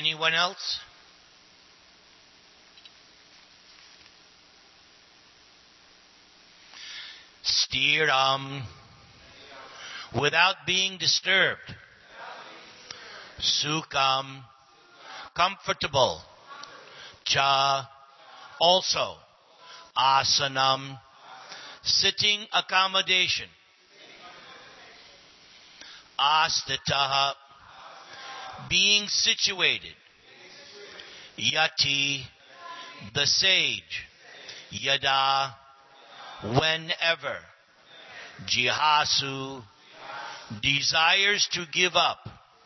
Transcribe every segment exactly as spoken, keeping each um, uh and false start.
Anyone else? Stiram, without being disturbed. Sukham, comfortable. Cha, also. Asanam, sitting accommodation. Astitaha, being situated. Yati, the sage. Yada, whenever. Jihasu, desires to give up.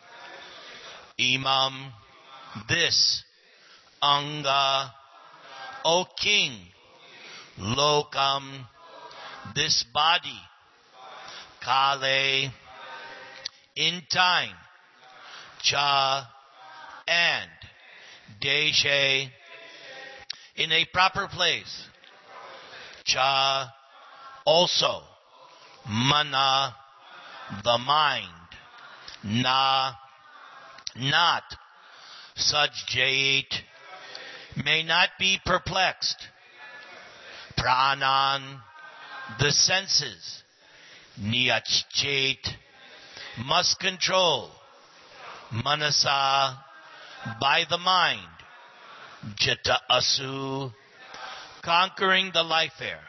Imam, this. Anga, O king. Lokam, this body. Kale, in time. Cha, and. Deshe, in a proper place. Cha, also. Mana, the mind. Na, not. Sajjait, may not be perplexed. Pranan, the senses. Niyachchet, must control. Manasa, by the mind. Jita asu, conquering the life air.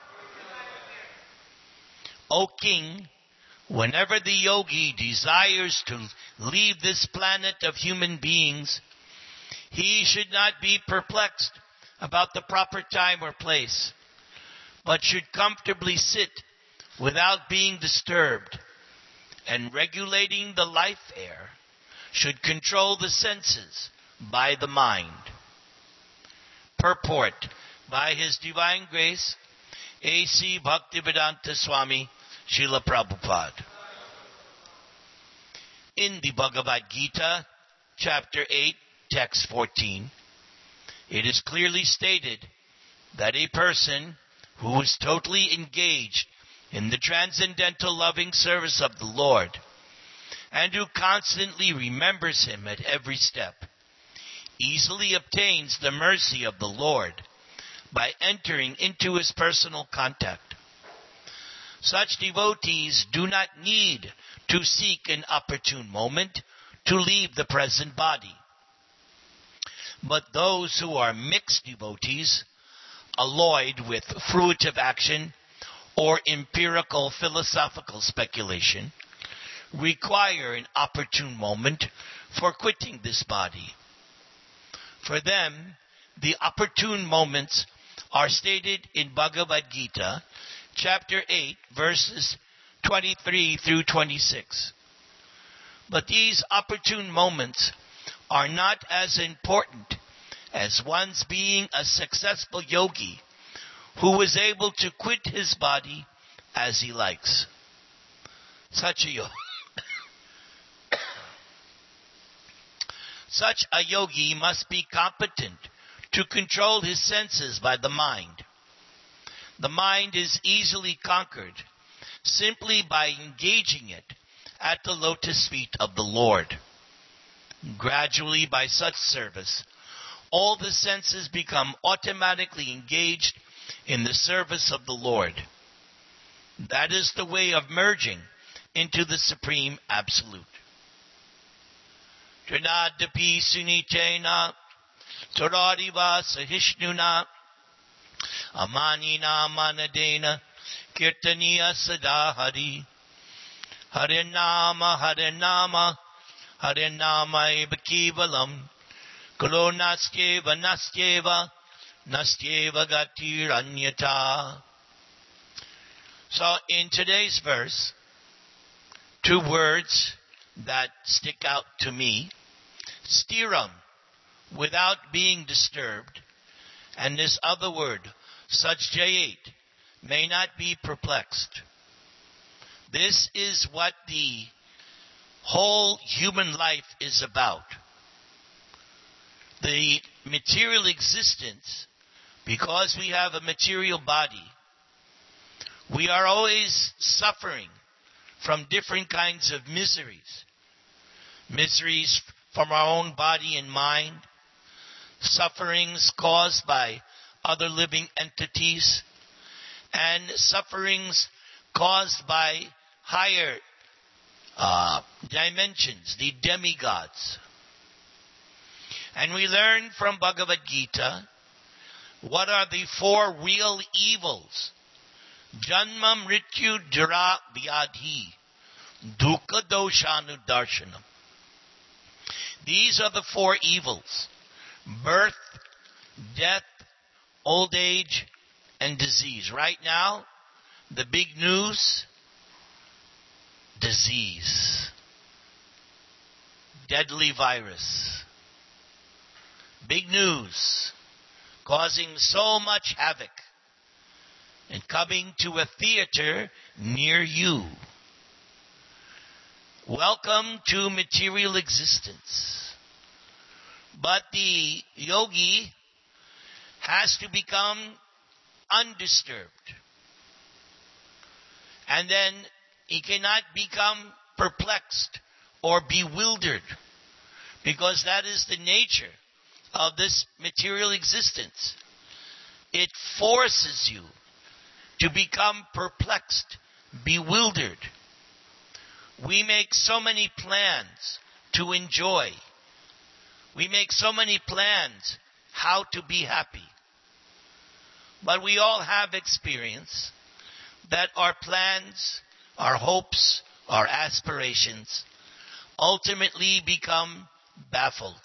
O king, whenever the yogi desires to leave this planet of human beings, he should not be perplexed about the proper time or place, but should comfortably sit without being disturbed, and regulating the life air, should control the senses by the mind. Purport by His Divine Grace, A C Bhaktivedanta Swami, Srila Prabhupada. In the Bhagavad Gita, chapter eight, text fourteen, it is clearly stated that a person who is totally engaged in the transcendental loving service of the Lord, and who constantly remembers Him at every step, easily obtains the mercy of the Lord by entering into His personal contact. Such devotees do not need to seek an opportune moment to leave the present body. But those who are mixed devotees, alloyed with fruitive action or empirical philosophical speculation, require an opportune moment for quitting this body. For them, the opportune moments are stated in Bhagavad Gita, chapter eight, verses twenty-three through twenty-six. But these opportune moments are not as important as one's being a successful yogi who is able to quit his body as he likes. Such a yogi, such a yogi must be competent to control his senses by the mind. The mind is easily conquered simply by engaging it at the lotus feet of the Lord. Gradually, by such service, all the senses become automatically engaged in the service of the Lord. That is the way of merging into the Supreme Absolute. Trinadapi sunitena toradiva sahishnuna amanina manadena kirtaniya sadahari harinama harinama harinama eva kivalam kulo nastyeva nastyeva nastyeva gatiranyata. So in today's verse, two words that stick out to me: stiram, without being disturbed, and this other word, sajjayet, may not be perplexed. This is what the whole human life is about. The material existence, because we have a material body, we are always suffering from different kinds of miseries. Miseries from our own body and mind, sufferings caused by other living entities, and sufferings caused by higher uh, dimensions, the demigods. And we learn from Bhagavad Gita what are the four real evils. Janma mrityu jara vyadhi dukkha doshanu darshanam. These are the four evils: birth, death, old age, and disease. Right now, the big news, disease. Deadly virus. Big news, causing so much havoc and coming to a theater near you. Welcome to material existence. But the yogi has to become undisturbed. And then he cannot become perplexed or bewildered, because that is the nature of this material existence. It forces you to become perplexed, bewildered. We make so many plans to enjoy. We make so many plans how to be happy. But we all have experience that our plans, our hopes, our aspirations ultimately become baffled.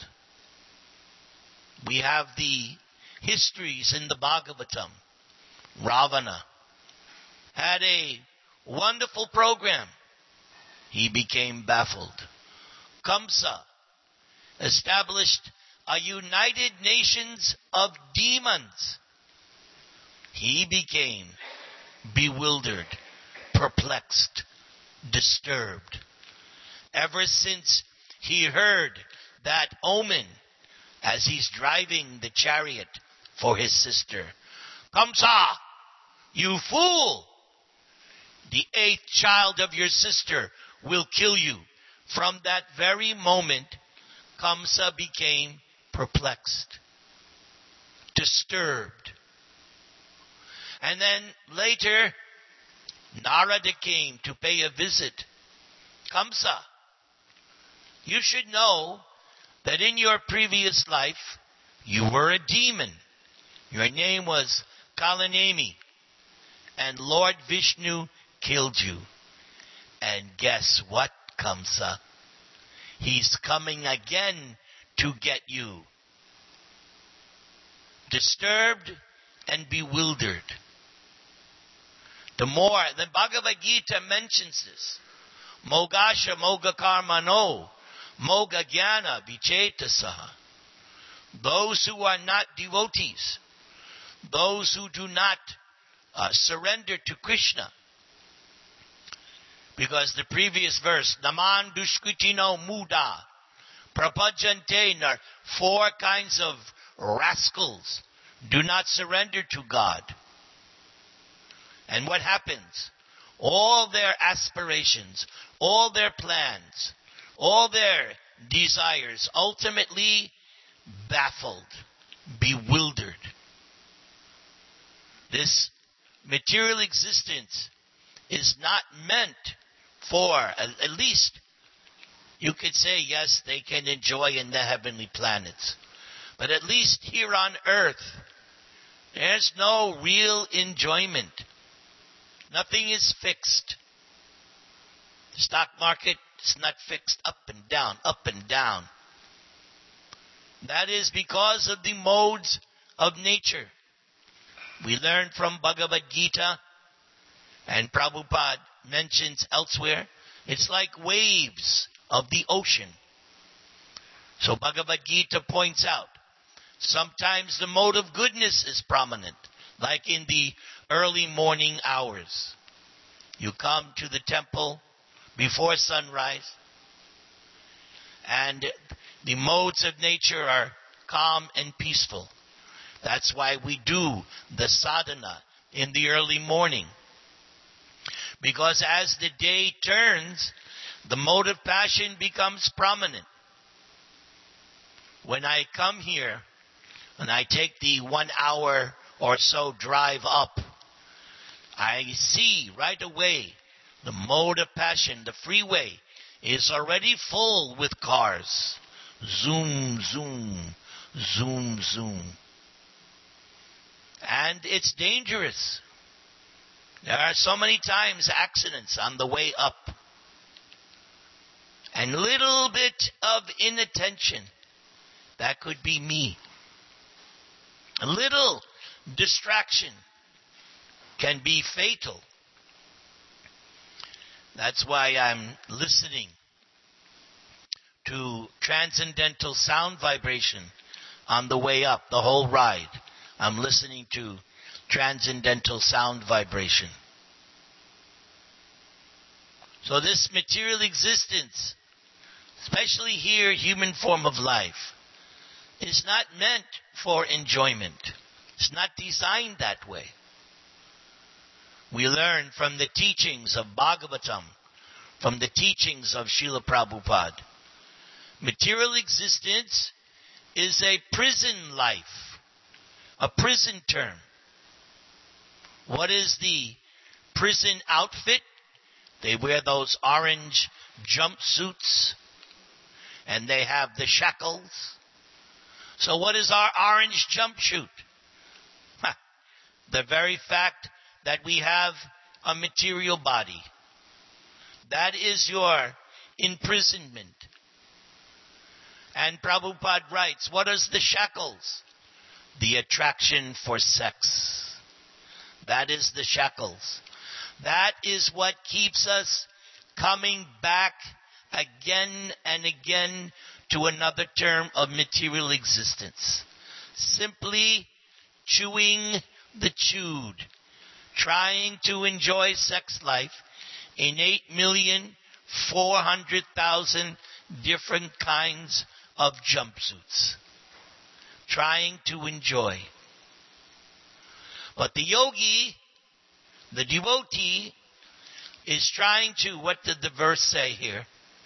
We have the histories in the Bhagavatam. Ravana had a wonderful program. He became baffled. Kamsa established a United Nations of demons. He became bewildered, perplexed, disturbed. Ever since he heard that omen as he's driving the chariot for his sister. Kamsa, you fool! The eighth child of your sister will kill you. From that very moment, Kamsa became perplexed, disturbed. And then later, Narada came to pay a visit. Kamsa, you should know that in your previous life, you were a demon. Your name was Kalanemi. And Lord Vishnu killed you. And guess what, Kamsa? He's coming again to get you. Disturbed and bewildered. The more, the Bhagavad Gita mentions this. Mogasha moga karmano, moga jnana vichetasaha. Those who are not devotees, those who do not uh, surrender to Krishna. Because the previous verse, Naman dushkritino muda, prapajante, four kinds of rascals do not surrender to God. And what happens? All their aspirations, all their plans, all their desires ultimately baffled, bewildered. This material existence is not meant for, at least you could say, yes, they can enjoy in the heavenly planets. But at least here on earth, there's no real enjoyment. Nothing is fixed. The stock market is not fixed up and down, up and down. That is because of the modes of nature. We learn from Bhagavad Gita, and Prabhupada mentions elsewhere, it's like waves of the ocean. So Bhagavad Gita points out, sometimes the mode of goodness is prominent, like in the early morning hours. You come to the temple before sunrise, and the modes of nature are calm and peaceful. That's why we do the sadhana in the early morning. Because as the day turns, the mode of passion becomes prominent. when I come here and I take the one hour or so drive up, I see right away the mode of passion, the freeway, is already full with cars. Zoom, zoom, zoom, zoom. And it's dangerous. There are so many times accidents on the way up. And little bit of inattention, that could be me. A little distraction can be fatal. That's why I'm listening to transcendental sound vibration on the way up, the whole ride. I'm listening to transcendental sound vibration. So this material existence, especially here, human form of life, is not meant for enjoyment. It's not designed that way. We learn from the teachings of Bhagavatam, from the teachings of Srila Prabhupada. Material existence is a prison life, a prison term. What is the prison outfit? They wear those orange jumpsuits, and they have the shackles. So what is our orange jumpsuit? The very fact that we have a material body. That is your imprisonment. And Prabhupada writes, what is the shackles? The attraction for sex. That is the shackles. That is what keeps us coming back again and again to another term of material existence. Simply chewing the chewed. Trying to enjoy sex life in eight million four hundred thousand different kinds of jumpsuits. Trying to enjoy. But the yogi, the devotee, is trying to, what did the verse say here?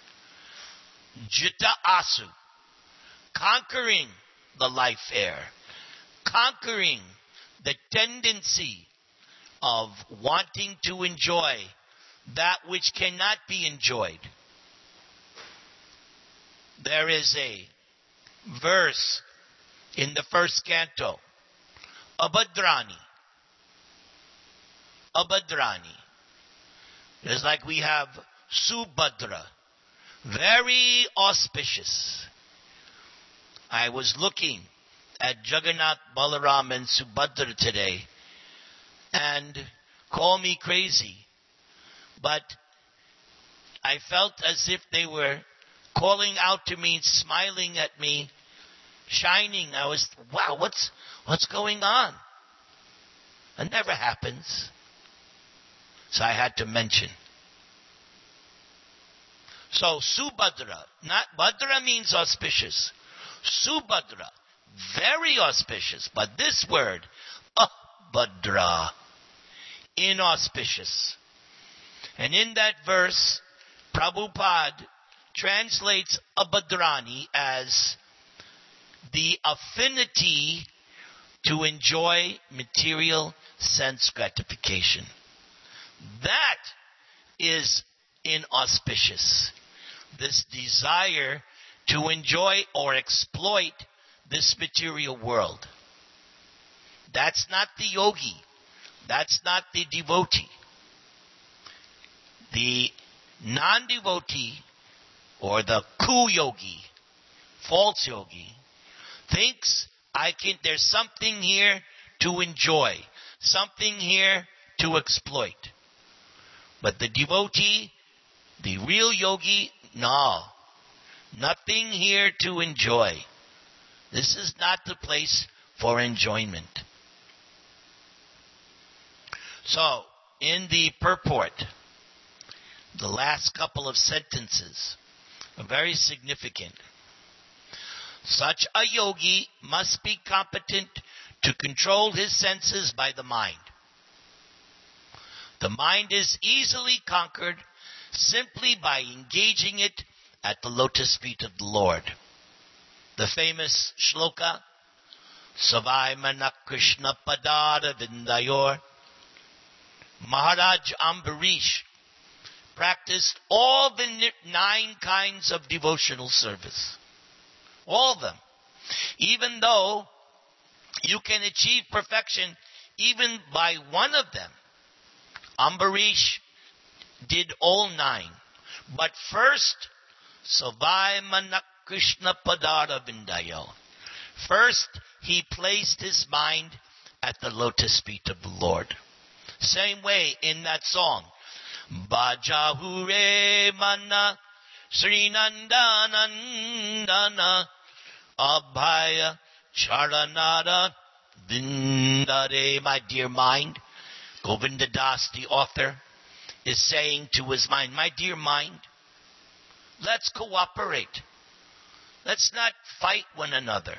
Jita asu. Conquering the life air. Conquering the tendency of wanting to enjoy that which cannot be enjoyed. There is a verse in the first canto, Abhadrani. Abhadrani. It's like we have Subhadra. Very auspicious. I was looking at Jagannath, Balaram, and Subhadra today, and call me crazy, but I felt as if they were calling out to me, smiling at me, shining. I was, wow, what's what's going on? It never happens. So I had to mention. So Subhadra, not Bhadra means auspicious. Subhadra, very auspicious, but this word, Abhadra, inauspicious. And in that verse, Prabhupada translates Abhadrani as the affinity to enjoy material sense gratification. That is inauspicious. This desire to enjoy or exploit this material world. That's not the yogi. That's not the devotee. The non-devotee or the ku-yogi, false yogi, thinks I can. There's something here to enjoy, something here to exploit. But the devotee, the real yogi, no, nothing here to enjoy. This is not the place for enjoyment. So, in the purport, the last couple of sentences are very significant. Such a yogi must be competent to control his senses by the mind. The mind is easily conquered simply by engaging it at the lotus feet of the Lord. The famous shloka, Savai Manak Krishna Padada Vindayor. Maharaj Ambarish practiced all the nine kinds of devotional service. All of them. Even though you can achieve perfection even by one of them. Ambarish did all nine. But first, Savai Manak Krishna Padara Vindayo. First, he placed his mind at the lotus feet of the Lord. Same way in that song. Bajahure Mana Sri Nandanandana Abhaya Charanara Vindare. My dear mind, Govinda Das, the author, is saying to his mind, my dear mind, let's cooperate. Let's not fight one another.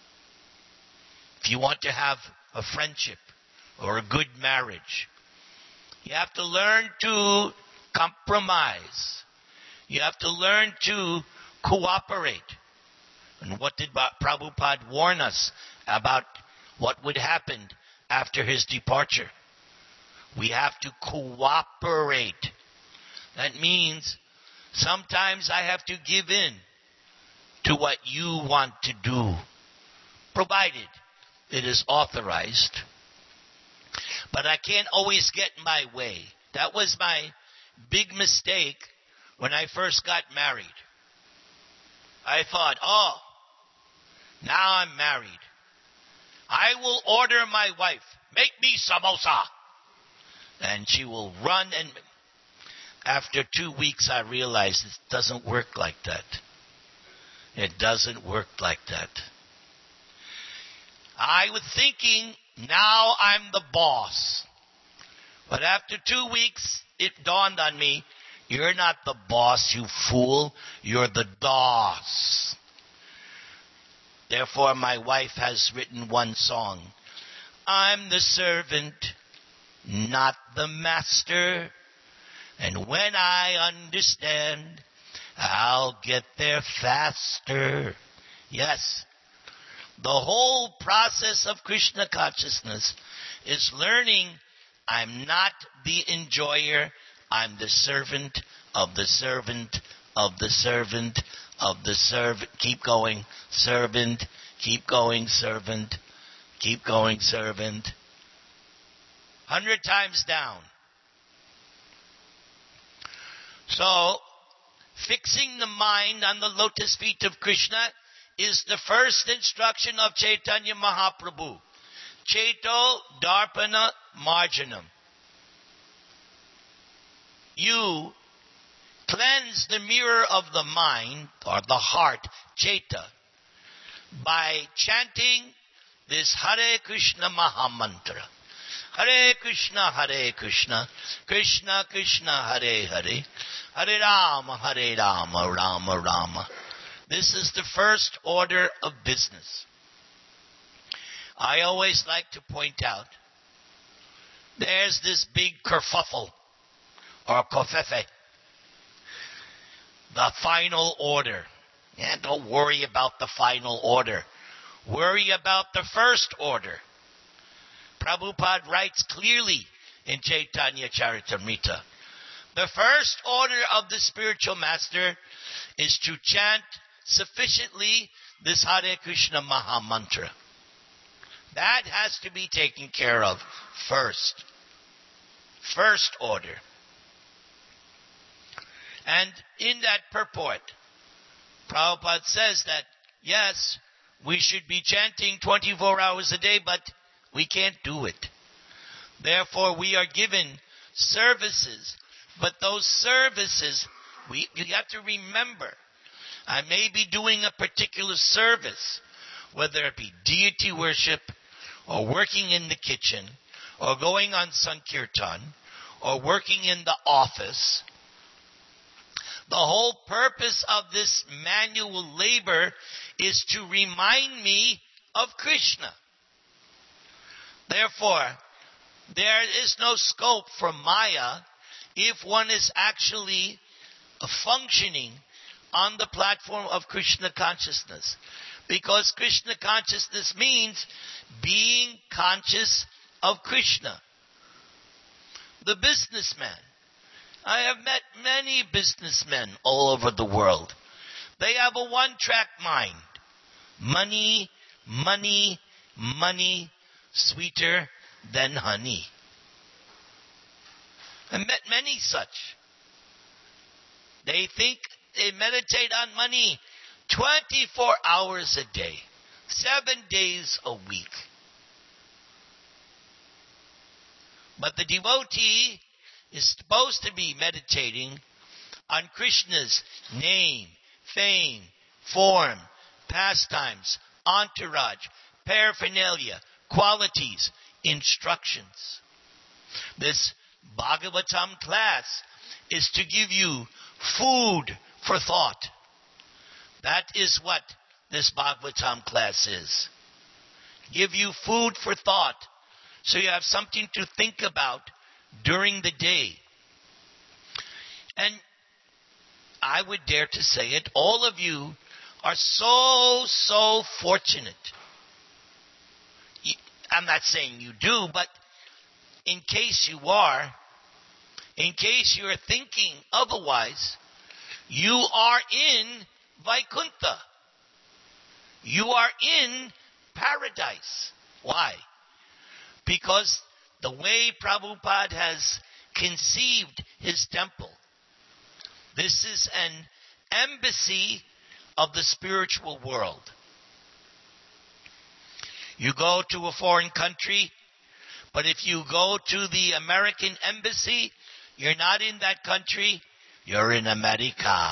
If you want to have a friendship or a good marriage, you have to learn to compromise. You have to learn to cooperate. And what did Prabhupada warn us about what would happen after his departure? We have to cooperate. That means sometimes I have to give in to what you want to do, provided it is authorized. But I can't always get my way. That was my big mistake when I first got married. I thought, oh, now I'm married. I will order my wife, make me samosa. And she will run, and after two weeks I realized it doesn't work like that. It doesn't work like that. I was thinking, now I'm the boss. But after two weeks, it dawned on me, you're not the boss, you fool. You're the doss. Therefore, my wife has written one song. I'm the servant, not the master. And when I understand, I'll get there faster. Yes. The whole process of Krishna consciousness is learning I'm not the enjoyer, I'm the servant of the servant of the servant of the servant. Keep going, servant. Keep going, servant. Keep going, servant. Hundred times down. So, fixing the mind on the lotus feet of Krishna is the first instruction of Chaitanya Mahaprabhu. Chaito Darpana Marjanam. You cleanse the mirror of the mind, or the heart, Chaita, by chanting this Hare Krishna Mahamantra. Hare Krishna, Hare Krishna, Krishna Krishna, Hare Hare, Hare Rama, Hare Rama, Rama Rama. This is the first order of business. I always like to point out, there's this big kerfuffle, or kofefe, the final order. Yeah, don't worry about the final order. Worry about the first order. Prabhupada writes clearly in Chaitanya Charitamrita, the first order of the spiritual master is to chant sufficiently this Hare Krishna Mahamantra. That has to be taken care of first. First order. And in that purport, Prabhupada says that, yes, we should be chanting twenty-four hours a day, but we can't do it. Therefore, we are given services. But those services, we you have to remember, I may be doing a particular service, whether it be deity worship, or working in the kitchen, or going on Sankirtan, or working in the office. The whole purpose of this manual labor is to remind me of Krishna. Therefore, there is no scope for Maya if one is actually functioning on the platform of Krishna consciousness. Because Krishna consciousness means being conscious of Krishna. The businessman. I have met many businessmen all over the world. They have a one-track mind. Money, money, money, sweeter than honey. I met many such. They think they meditate on money twenty-four hours a day, seven days a week. But the devotee is supposed to be meditating on Krishna's name, fame, form, pastimes, entourage, paraphernalia, qualities, instructions. This Bhagavatam class is to give you food for thought. That is what this Bhagavatam class is. Give you food for thought so you have something to think about during the day. And I would dare to say it, all of you are so, so fortunate. I'm not saying you do, but in case you are, in case you are thinking otherwise, you are in Vaikuntha. You are in paradise. Why? Because the way Prabhupada has conceived his temple, this is an embassy of the spiritual world. You go to a foreign country, but if you go to the American embassy, you're not in that country, you're in America.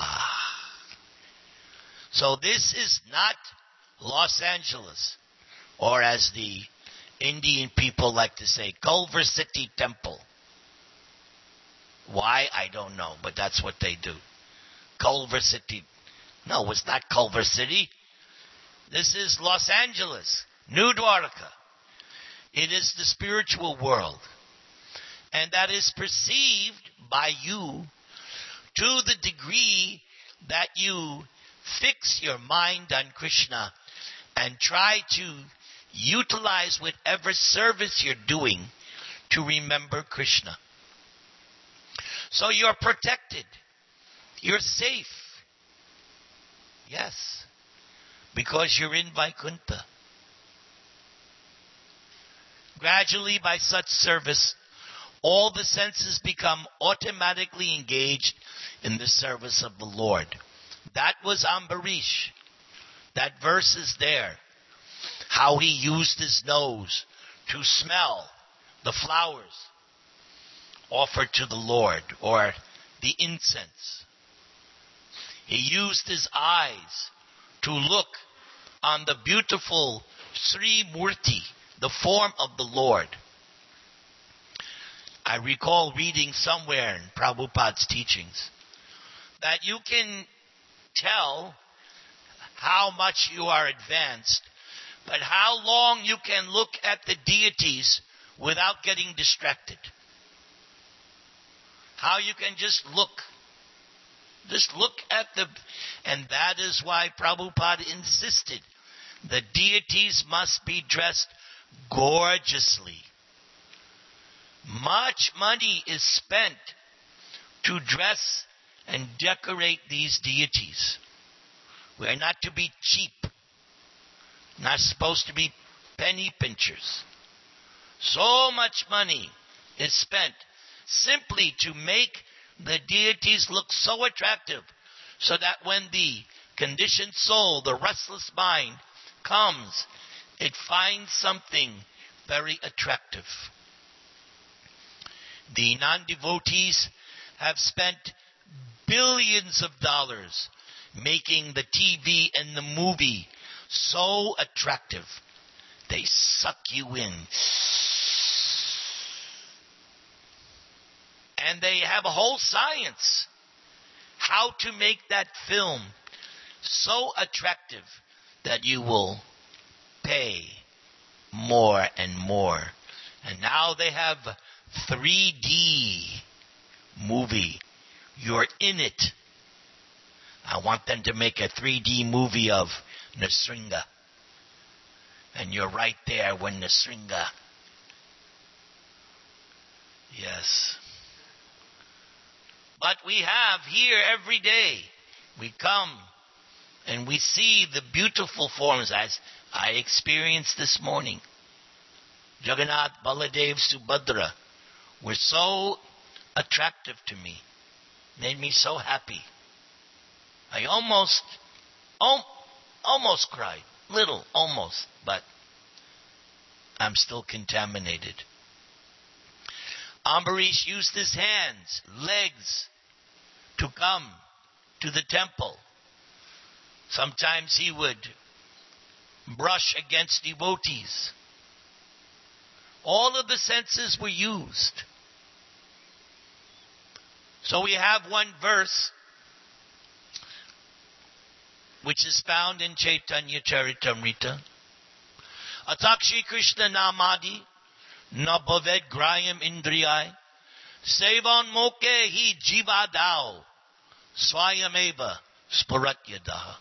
So this is not Los Angeles, or as the Indian people like to say, Culver City Temple. Why? I don't know, but that's what they do. Culver City. No, it's not Culver City. This is Los Angeles, New Dwarka. It is the spiritual world. And that is perceived by you to the degree that you fix your mind on Krishna and try to utilize whatever service you're doing to remember Krishna. So you're protected. You're safe. Yes. Because you're in Vaikuntha. Gradually, by such service, all the senses become automatically engaged in the service of the Lord. That was Ambarish. That verse is there. How he used his nose to smell the flowers offered to the Lord, or the incense. He used his eyes to look on the beautiful Sri Murti, the form of the Lord. I recall reading somewhere in Prabhupada's teachings that you can tell how much you are advanced, but how long you can look at the deities without getting distracted. How you can just look. Just look at the... And that is why Prabhupada insisted the deities must be dressed gorgeously. Much money is spent to dress and decorate these deities. We are not to be cheap. Not supposed to be penny pinchers. So much money is spent simply to make the deities look so attractive, so that when the conditioned soul, the restless mind, comes, it finds something very attractive. The non-devotees have spent billions of dollars making the T V and the movie so attractive. They suck you in. And they have a whole science how to make that film so attractive that you will pay more and more. And now they have three D movie. You're in it. I want them to make a three D movie of Nisringa. And you're right there when Nisringa. Yes. But we have here every day. We come and we see the beautiful forms as I experienced this morning. Jagannath, Baladev, Subhadra were so attractive to me. Made me so happy. I almost, al- almost cried. Little, almost. But I'm still contaminated. Ambarish used his hands, legs, to come to the temple. Sometimes he would brush against devotees. All of the senses were used. So we have one verse which is found in Chaitanya Charitamrita. Atakshi Krishna Namadi na bhaved grayam indriyai sevan moke hi jiva dao swayameva spuratyadaha.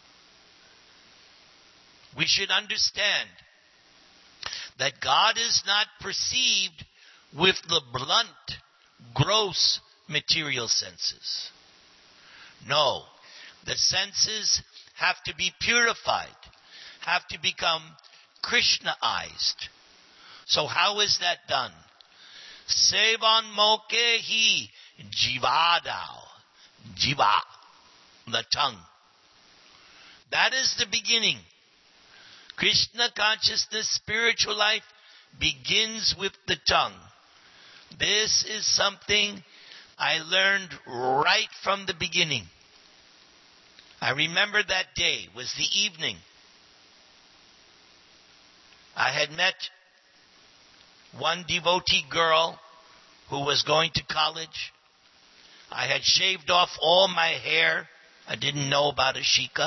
We should understand that God is not perceived with the blunt, gross material senses. No, the senses have to be purified, have to become Krishnaized. So how is that done? Sevan moke hi jivadao. Jiva, the tongue. That is the beginning. Krishna consciousness, spiritual life, begins with the tongue. This is something I learned right from the beginning. I remember that day was the evening. I had met one devotee girl who was going to college. I had shaved off all my hair. I didn't know about Ashika.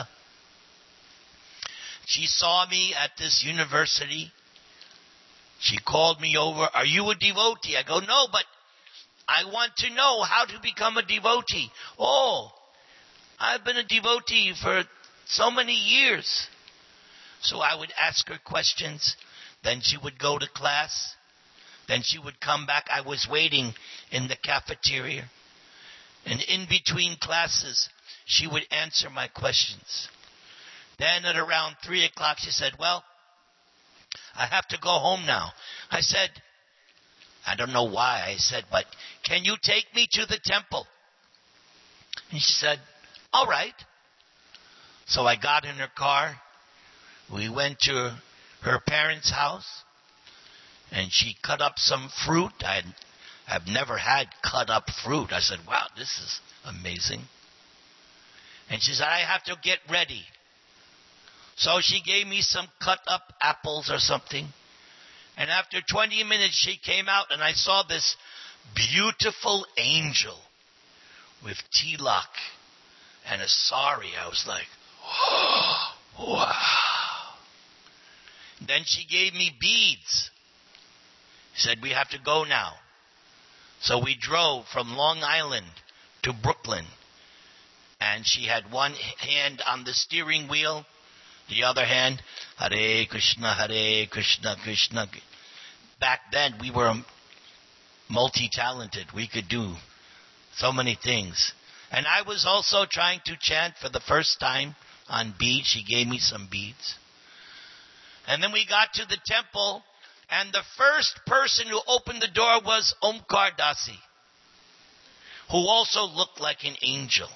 She saw me at this university. She called me over. Are you a devotee? I go, no, but I want to know how to become a devotee. Oh, I've been a devotee for so many years. So I would ask her questions. Then she would go to class. Then she would come back. I was waiting in the cafeteria. And in between classes, she would answer my questions. Then at around three o'clock, she said, well, I have to go home now. I said, I don't know why I said, but can you take me to the temple? And she said, all right. So I got in her car. We went to her parents' house. And she cut up some fruit. I have never had cut up fruit. I said, wow, this is amazing. And she said, I have to get ready. So she gave me some cut up apples or something. And after twenty minutes she came out and I saw this beautiful angel with tilak and a sari. I was like, oh, wow. Then she gave me beads. She said, we have to go now. So we drove from Long Island to Brooklyn. And she had one hand on the steering wheel, the other hand, Hare Krishna, Hare Krishna, Krishna. Back then we were multi-talented. We could do so many things. And I was also trying to chant for the first time on beads. She gave me some beads. And then we got to the temple, and the first person who opened the door was Omkar Dasi, who also looked like an angel.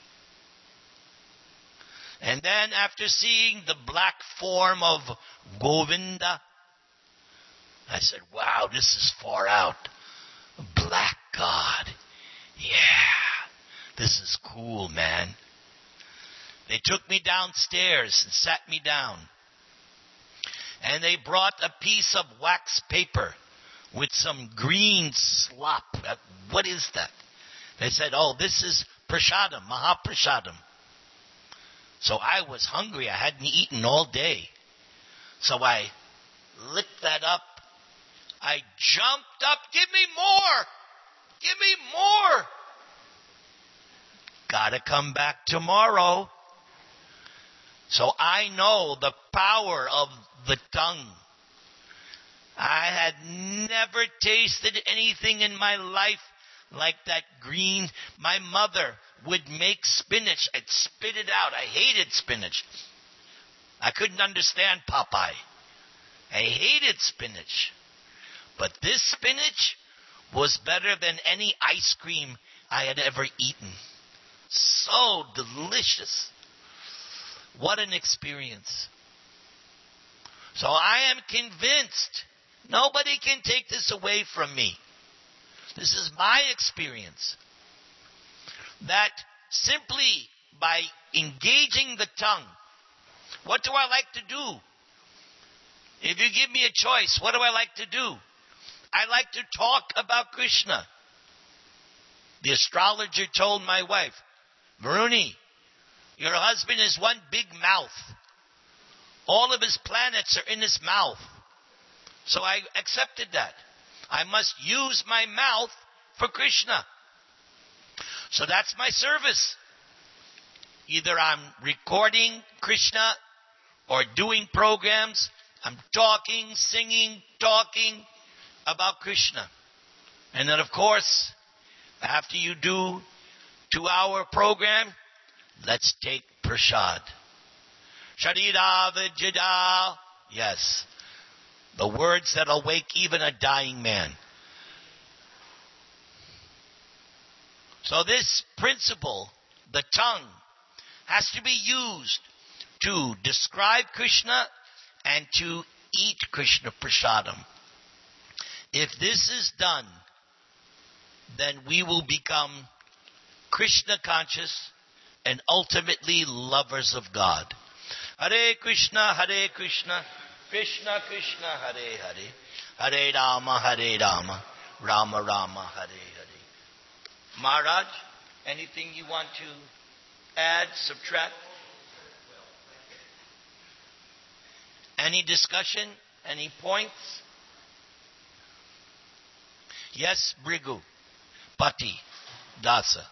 And then after seeing the black form of Govinda, I said, wow, this is far out. Black God. Yeah, this is cool, man. They took me downstairs and sat me down. And they brought a piece of wax paper with some green slop. What is that? They said, oh, this is prasadam, mahaprasadam. So I was hungry. I hadn't eaten all day. So I licked that up. I jumped up. Give me more. Give me more. Gotta come back tomorrow. So I know the power of the tongue. I had never tasted anything in my life like that green. My mother would make spinach. I'd spit it out. I hated spinach. I couldn't understand Popeye. I hated spinach. But this spinach was better than any ice cream I had ever eaten. So delicious. What an experience. So I am convinced nobody can take this away from me. This is my experience. That simply by engaging the tongue, what do I like to do? If you give me a choice, what do I like to do? I like to talk about Krishna. The astrologer told my wife, Varuni, your husband is one big mouth. All of his planets are in his mouth. So I accepted that. I must use my mouth for Krishna. So that's my service. Either I'm recording Krishna or doing programs. I'm talking, singing, talking about Krishna. And then, of course, after you do two-hour program, let's take prasad. Sharira Vijada. Yes. The words that awake even a dying man. So this principle, the tongue, has to be used to describe Krishna and to eat Krishna prasadam. If this is done, then we will become Krishna conscious and ultimately lovers of God. Hare Krishna, Hare Krishna, Krishna Krishna, Hare Hare, Hare Rama, Hare Rama, Rama Rama, Hare Hare. Maharaj, anything you want to add, subtract? Any discussion? Any points? Yes, Brigu, Pati, Dasa.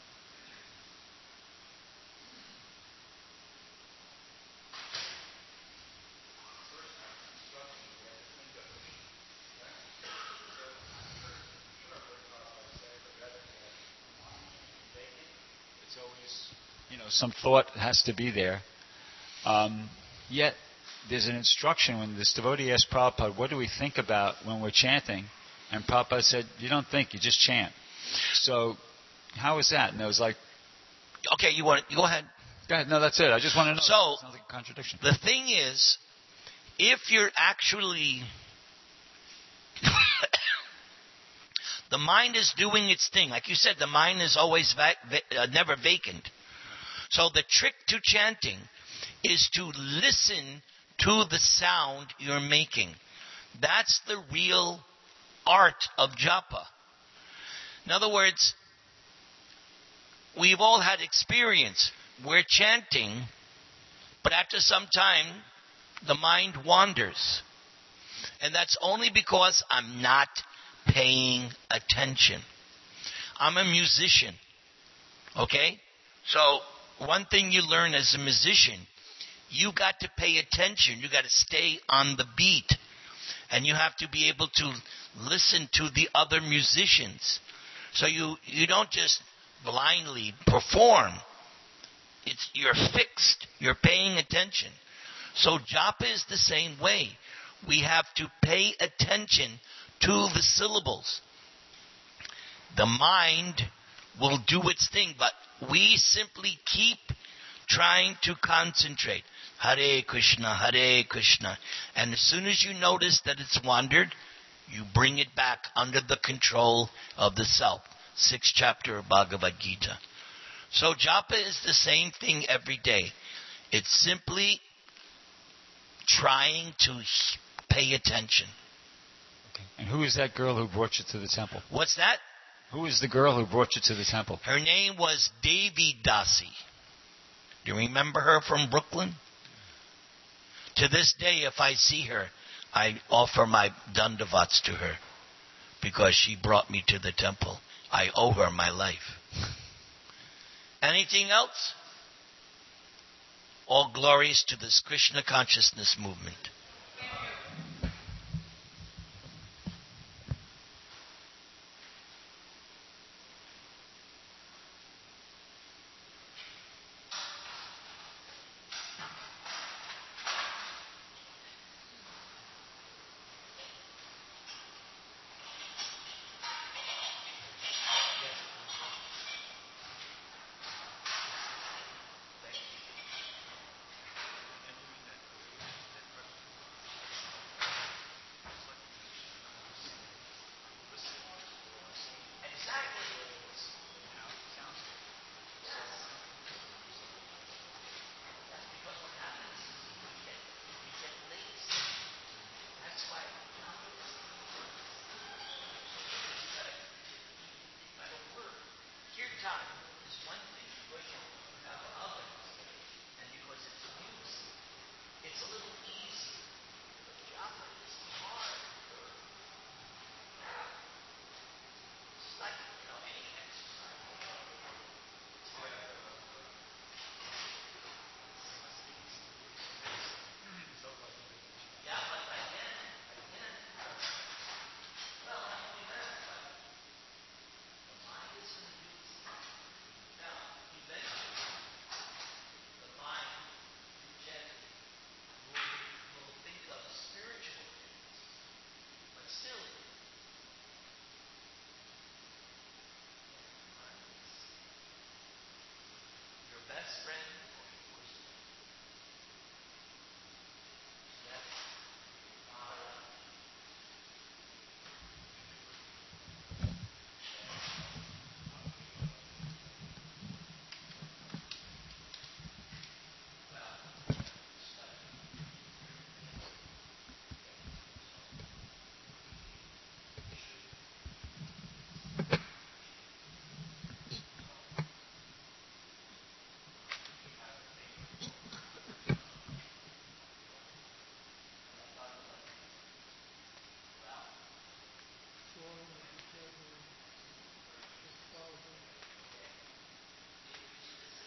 It's always, you know, some thought has to be there. Um, yet, there's an instruction when this devotee asked Prabhupada, what do we think about when we're chanting? And Prabhupada said, you don't think, you just chant. So, how is that? And it was like... Okay, you want to, go ahead. Go ahead. No, that's it. I just want to know. So, it sounds like a contradiction. The thing is, if you're actually... the mind is doing its thing. Like you said, the mind is always va- va- uh, never vacant. So the trick to chanting is to listen to the sound you're making. That's the real art of japa. In other words, we've all had experience. We're chanting, but after some time, the mind wanders. And that's only because I'm not paying attention. I'm a musician. Okay? So, one thing you learn as a musician, you got to pay attention. You got to stay on the beat. And you have to be able to listen to the other musicians. So you, you don't just blindly perform. It's, you're fixed. You're paying attention. So japa is the same way. We have to pay attention to the syllables. The mind will do its thing, but we simply keep trying to concentrate. Hare Krishna, Hare Krishna. And as soon as you notice that it's wandered, you bring it back under the control of the self. Sixth chapter of Bhagavad Gita. So japa is the same thing every day. It's simply trying to pay attention. Okay. And who is that girl who brought you to the temple? What's that? Who is the girl who brought you to the temple? Her name was Devi Dasi. Do you remember her from Brooklyn? To this day, if I see her, I offer my dandavats to her because she brought me to the temple. I owe her my life. Anything else? All glories to this Krishna consciousness movement.